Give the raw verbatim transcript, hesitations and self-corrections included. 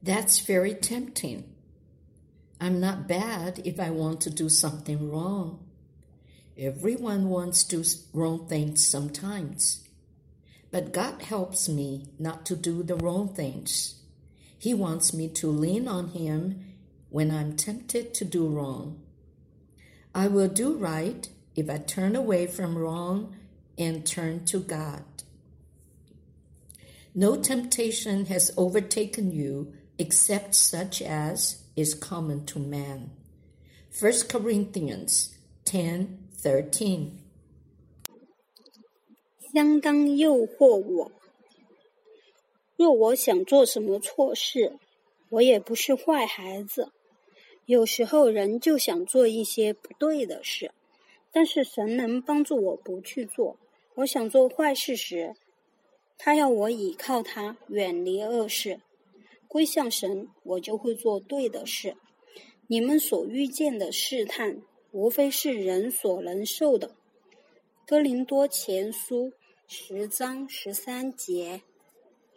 That's very tempting. I'm not bad if I want to do something wrong. Everyone wants to do wrong things sometimes. But God helps me not to do the wrong things. He wants me to lean on Him when I'm tempted to do wrong. I will do right if I turn away from wrong and turn to God. No temptation has overtaken you except such as is common to man. First Corinthians ten thirteen. 相当诱惑我，若我想做什么错事，我也不是坏孩子。有时候人就想做一些不对的事，但是神能帮助我不去做。我想做坏事时，他要我倚靠他，远离恶事，归向神，我就会做对的事。你们所遇见的试探，无非是人所能受的。哥林多前书十章十三节。